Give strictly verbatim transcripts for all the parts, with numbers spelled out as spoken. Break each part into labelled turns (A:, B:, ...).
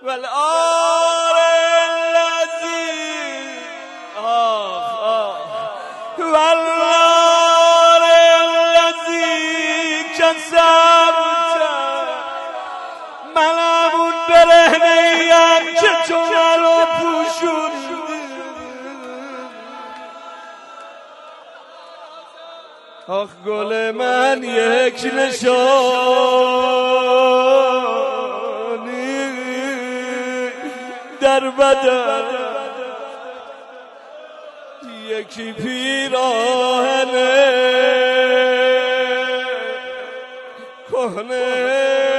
A: والآر الذی آخ آخ والآر الذی کسبت منم اون برهنه‌ایم که تو مرا پوشوندی. آخ گل من یک نشانی در بدن، یکی پیراهن کهنه.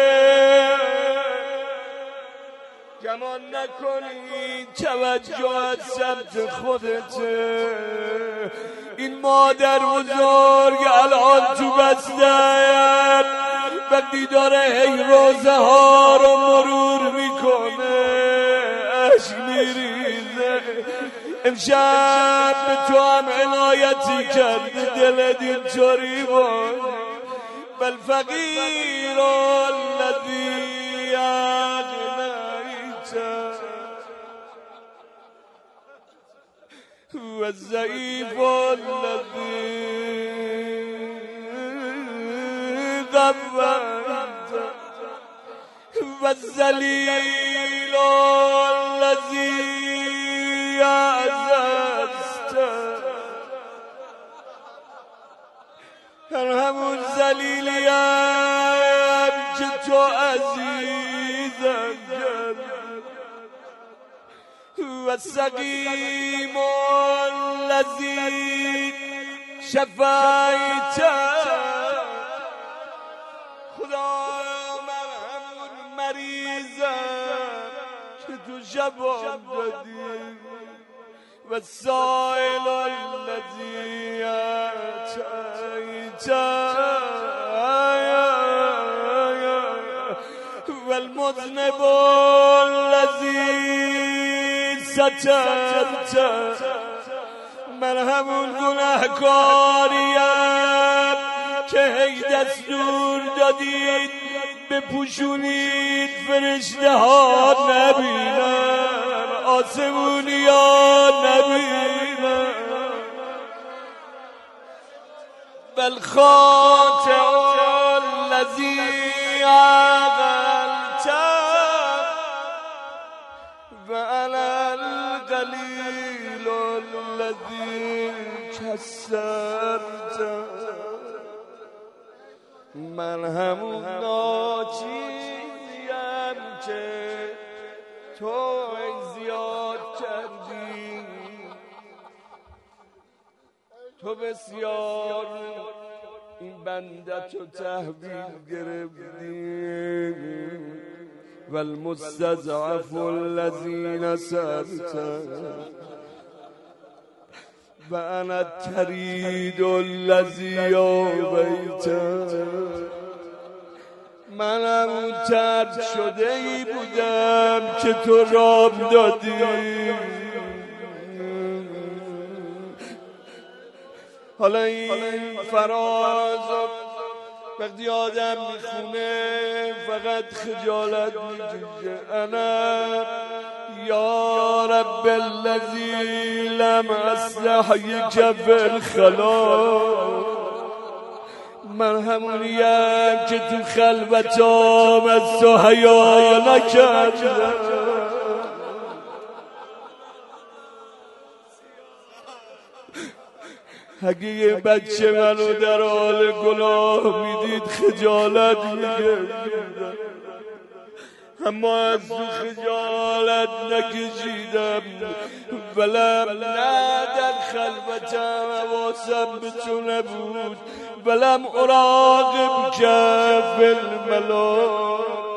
A: گمان نکنی توجه از سمت خودته، این مادر بزرگ الان تو بستر وقتی داره هی روزه ها رو مرور میکنه اشک میریزه. امشب به تو هم عنایتی کرده دلت اینطوری باشه. بل فقیر الذی اغنیت و ضعیف الذی قویت و الذلیل الذی اعززت. همون ذلیلیم که تو عزیزم کرد و سقیم الذی شفیت. خدا من همون مریضم که تو شفام دادی و سائل الذی اتیت و المذنب الذی سترت. من همون گناهکاریم که هی دستور دادید بپوشونید فرشته ها نبینن، آسمونی ها نبینن. بل خاطع الذی عقلت و انا القلیل الذی کسرت. من همون ناچیزیم که تو زیاد کردی، تو بسیار این بندت رو تحویل گرفتی. و المستضعف الذین سرت و انا الطرید الذی آویت. منم اون طرد شده ای بودم که تو رام دادی. حالا این فراز وقتی آدم میخونه فقط خجالت میکشه. انا یا رب الذی لم استحیک فی الخلا. من همونیم که تو خلوتام از تو حیا نکردم. اگه یه بچه منو در حال گناه میدید خجالت میکشیدم، اما از تو خجالت نکشیدم. ولم نه در خلوتم حواسم به تو نبود. ولم اراقب که فی الملا.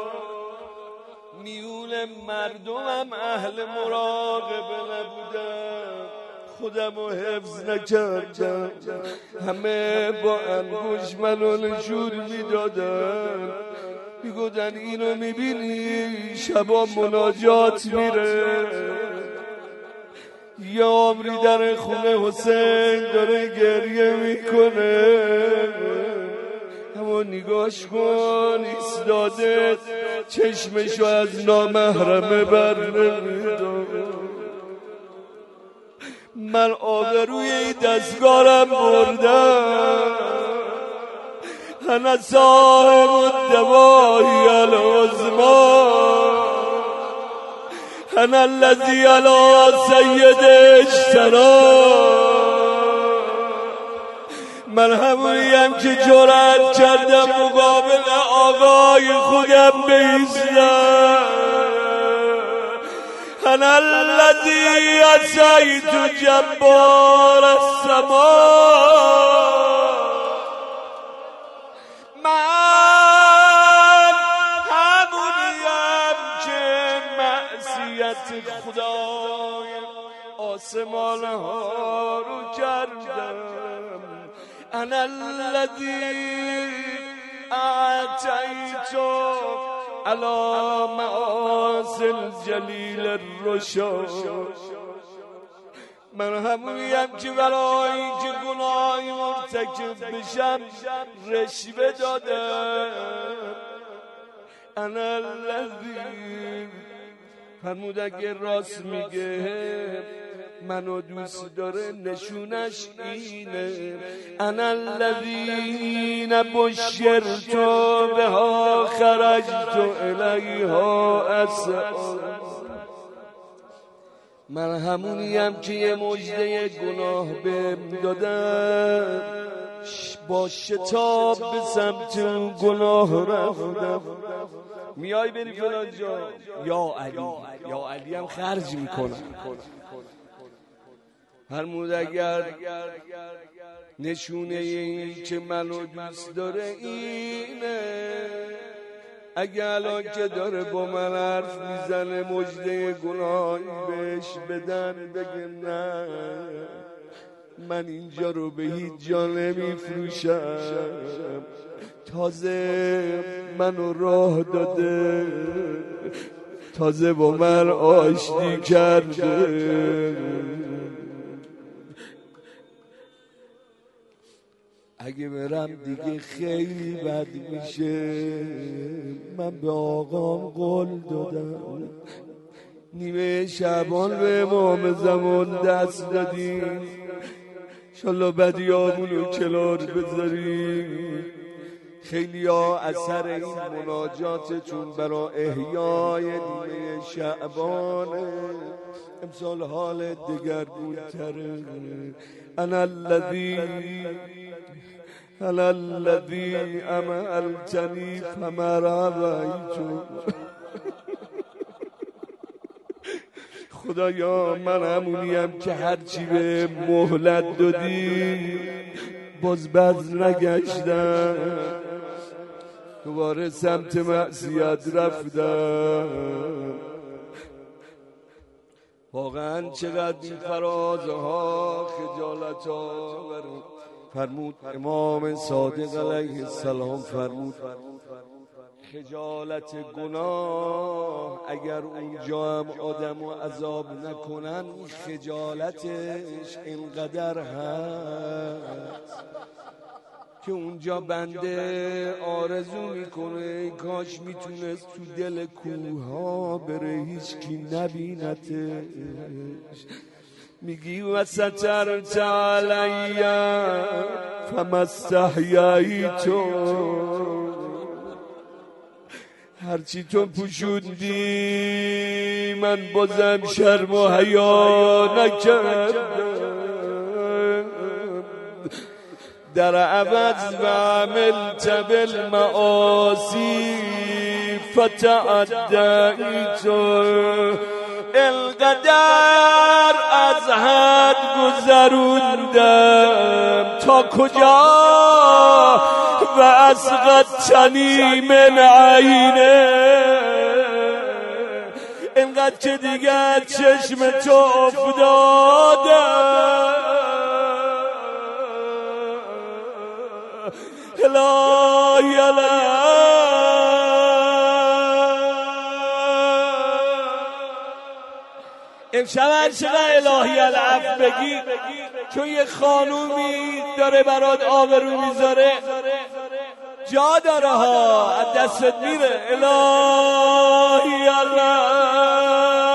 A: میون مردمم اهل مراقبه نبودم، خودم رو حفظ نکردم. همه با انگوش منو نشون میدادن، میگودن اینو میبینی شبا مناجات میره، یه عمری در خونه حسین داره گریه میکنه، اما تو نگاش کن ایستاده چشمشو از نامحرمه بر نمیدار. من آبروی این دستگارم بردم، انا صاحب الدواهی العظمی، انا الذی علی سید اشترا. من همونیم که جرأت کردم مقابل آقای خودم بایستم. انا الذی عصیت جبار السماء. من همونیم که معصیت خدای آسمان ها رو کردم. انا الذی اعطیت علی معاصی الجلیل الرشاد. من همونیم که برای اینکه گناهی مرتکب بشم رشوه دادم. انا الذی فرمود اگه راست میگه منو دوست داره نشونش اینه. انا الذین بشرت بها خرجت الیها اسعی. من همونیم که یه مژده گناه بهم دادن با شتاب به سمت اون گناه رفتم. میای بری فلان جا، یا علی یا علی هم خرج میکنم. فرمود اگر نشونه این که منو دوست داره اینه، اگه الان که داره با من حرف میزنه مژده گناهی بهش بدن بگه نه من اینجا رو به هیچ جا نمیفروشم، تازه منو راه داده، تازه با من آشتی کرده. اگه برم دیگه خیلی بد میشه. من به آقام قول دادم نیمه شعبان به امام زمان دست دادیم، انشالله بدیامونو کنار بذاریم. خیلی ها اثر این مناجاتتون برای احیای نیمه شعبانه، امسال حال دگرگون تره. انا الذی انا الذی امهلتنی فما رویت. خدایا من همونیم که هرچی به مهلت دادی باز باز نگشتم، دوباره سمت معصیت رفتم. واقعا چقدر این فرازها خجالت آور. فرمود امام صادق علیه السلام فرمود خجالت گناه اگر اونجا هم آدم و عذاب نکنن خجالتش اینقدر هست که اونجا بنده آرزو میکنه کاش میتونست تو دل کوه ها بره هیچ کی نبینتش. میگی و سترت علی فما استحییت، هرچی تو پوشوندی من بازم شرم و حیا نکردم. در عوض و عملت بالمعاصی فتعدیت. اینقدر از حد گذروندم تا کجا و اسقطنی من عینه. اینقدر که دیگر چشم تو افتادم الهی الهی. امشب هر چقدر الهی العفو بگی چون یه خانومی داره برات آبرو میذاره جا داره ها، از دستت میره. الهی الله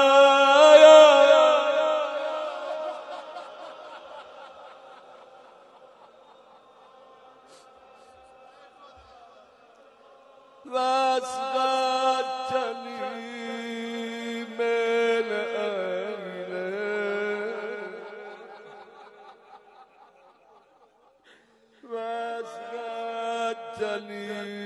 A: واسقطني من عينه واسقطني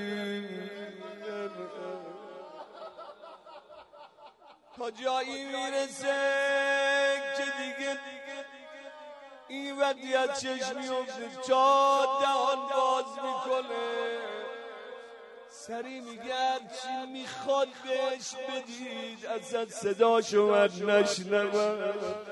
A: تا جایی میرسه که دیگه این وقت چشمی افته چاد دهان باز میکنه، سری میگه چی میخواد بهش بدید اصلا صداشو من نشنوم.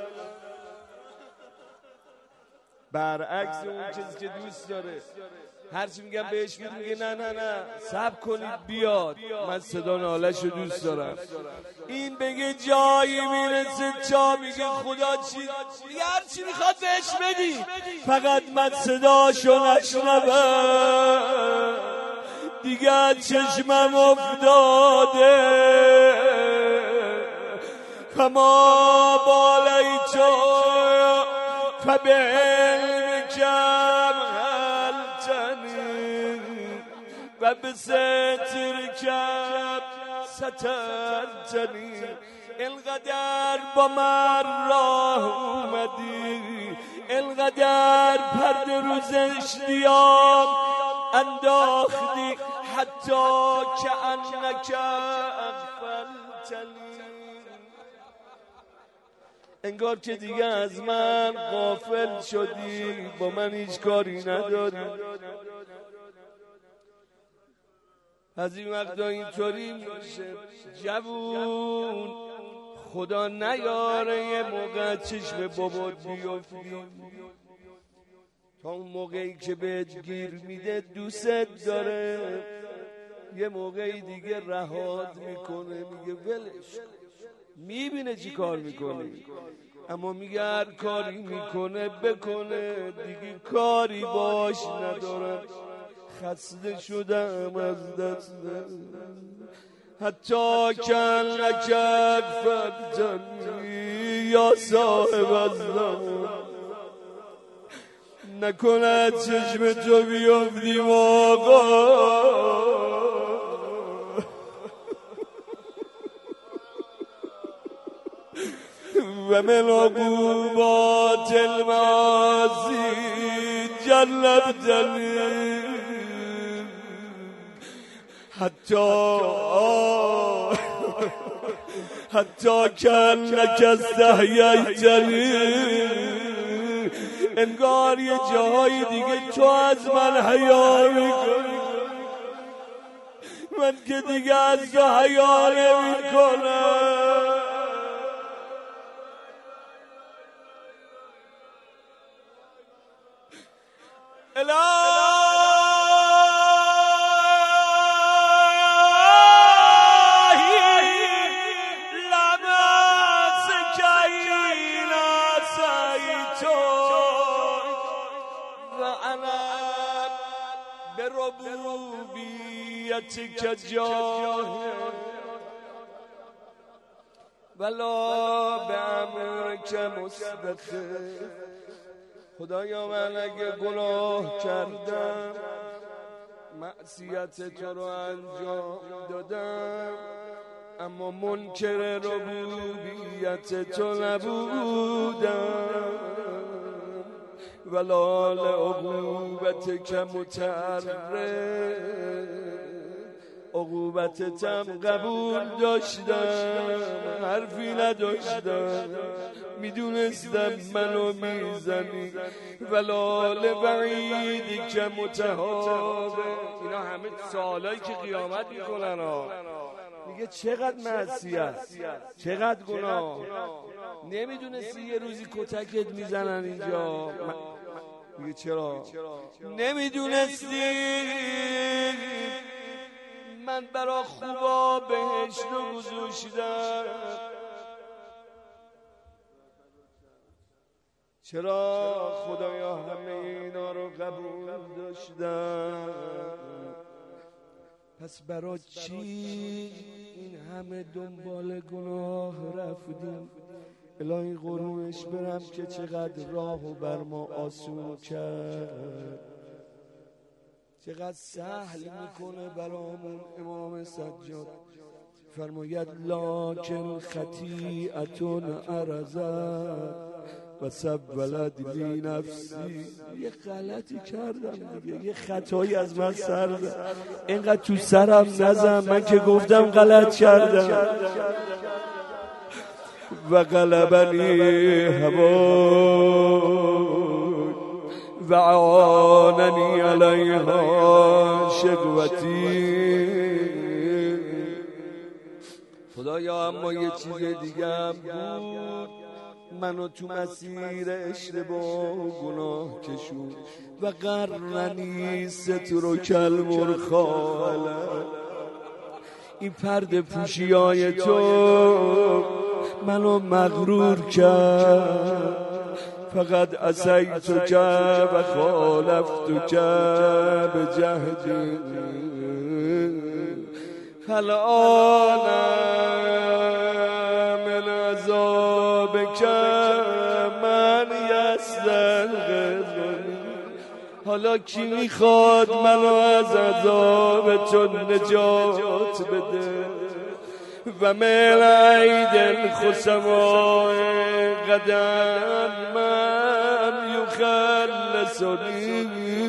A: برعکس اون چیزی که دوست داره هرچی میگم بهش بدید میگه نه نه نه صبر کنید بیاد، من صدا نالشو دوست دارم. این بگه جایی میرسه چا میگه خدا چی دیگه هرچی میخواد بهش بدید فقط من صداشو نشنوم. دیگه چشمم افتاده فما بالای تو فبعلم کم هلتنی و بستر کم سترتنی. اینقدر با من راه اومدی، اینقدر پرده روز اشتیاق انداختی حتی که انک اغفلتنی، انگار که دیگه از من غافل شدی، با من هیچ کاری نداری. از این وقتا اینطوری میشه جوون خدا نیاره یه موقع چشم بابات بیفتی، تا اون موقعی که بهت گیر میده دوست داره، یه موقعی دیگه رهات میکنه میگه ولش، میبینه چی کار میکنی اما میگه هر کاری میکنه بکنه دیگه کاری باش ندارم، خسته شدم از دست حتی کن لکک فتنی یا صاحب الزمان، نکند چشم تو بیفتیم آقا و من عقوبات المعاصی جلبتنی حتی حتی کانک استحییتنی، انگار یه جاهای دیگه تو از من حیا میکنی، من که دیگه از تو حیا نمیکنم. الهی لمس کینا سیتو و انا بربوبیتک جاهل ولا بامرک مستخف. خدایا من اگه گناه کردم معصیت تو رو انجام دادم اما منکر ربوبیت تو نبودم، ولا لعقوبتک متعرض، عقوبتتم قبول داشتم، حرفی نداشتم، میدونستم منو میزنی، ولا لبعیدی که متهابه. اینا همه سوالایی که قیامت میکنن ها. میگه چقدر معصیت، چقدر گناه، نمیدونستی یه روزی کتکت میزنن اینجا؟ میگه چرا نمیدونستی من برا خوبا بهشت رو گذاشتم؟ چرا خدایا همه اینا رو قبول داشتم؟ پس برای چی این همه دنبال گناه رفتیم؟ الهی قربونش برم که چقدر راهو بر ما آسون کرد، چقدر سهل میکنه برامون. امام سجاد فرماید لکن خطیئتون عرضت و سبلت لی نفسی. یه غلطی کردم دیگه، یه خطایی از من سر زد، اینقدر تو سرم نزن، من که گفتم غلط کردم. و غلبنی هوای و عاننی علیها شقوتی. خدایا اما یه چیز دیگه هم بود، منو تو مسیر اشتباه و گناه کشون. و قرنی ستر کل مرخاله، این پرده پوشی های تو منو مغرور کرد. فقط عصیتو که و خالفتو که به جهدی. الان من عذاب که من یستغفرنی. حالا کی میخواد منو از عذاب تو نجات بده؟ و من عید خسماء قدر من یخلصنی.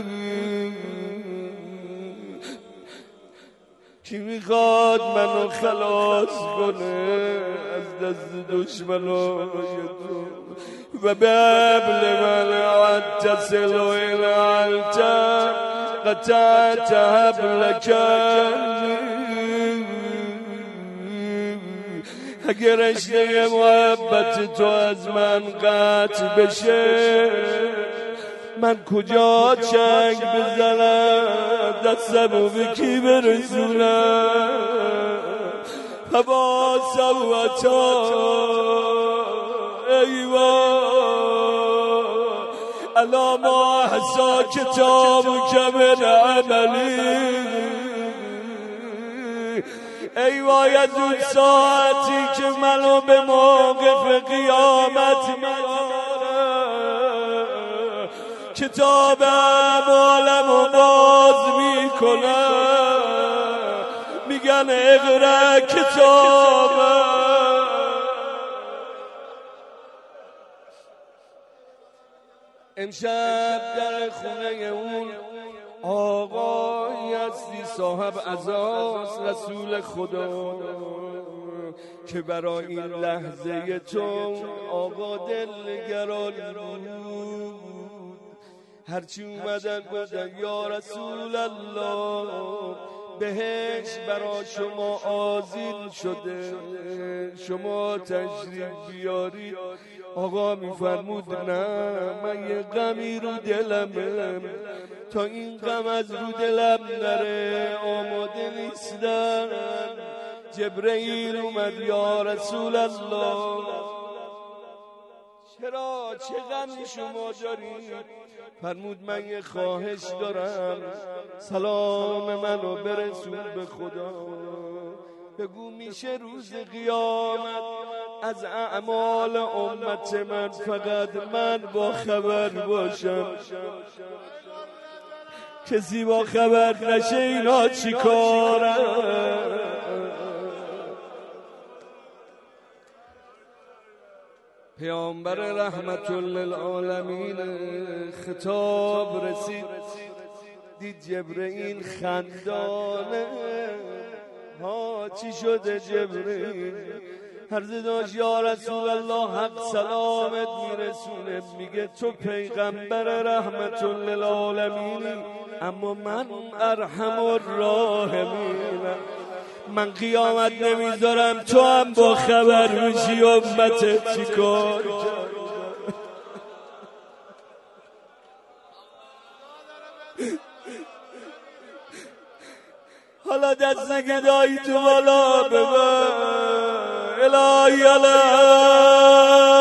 A: کی میخواد منو خلاص کنه از دست دشمنای تو؟ و بابل من اتصل و الالت قطعت حبلک. اگر رشته محبت تو از من قطع بشه، من کجا چنگ بزنم دستمو به کی برسونم؟ هوا سوتا ایوا الا ما حسا کتابو که من عملی. ای وای از اون ساعتی که منو به موقف قیامت میاره، کتاب اعمالمو باز میکنه، میگن اقرا کتابه. امشب در خونه اون آقایی هستی صاحب عزاست، رسول خدا، که برای این لحظه تو آقا دلنگران بود. هرچی اومدن گفتن یا رسول الله بهش برای شما آذین شده، شما تشریف بیارید. آقا میفرمود نه، من یه غمی رو دلمه، تا این غم از رو دلم نره آماده نیستم. جبرئیل اومد یا رسول الله چرا چه غمی شما دارید؟ فرمود من یه خواهش دارم، سلام منو برسون به خدا. بگو میشه روز قیامت از اعمال امت من فقط من با خبر باشم؟ کسی با خبر نشه اینا چی کارن؟ پیامبر رحمت للعالمین خطاب رسید، دید جبرئیل خندانه. ها چی شده جبرئیل؟ عرض داشت یا رسول الله حق سلامت میرسونه، میگه تو پیغمبر رحمت للعالمینی اما من ارحم الراحمینم. من قیامت نمیذارم تو هم با خبر میشی امت چیکار کرد. حالا دست گدایی تو بالا ببر الهی الهی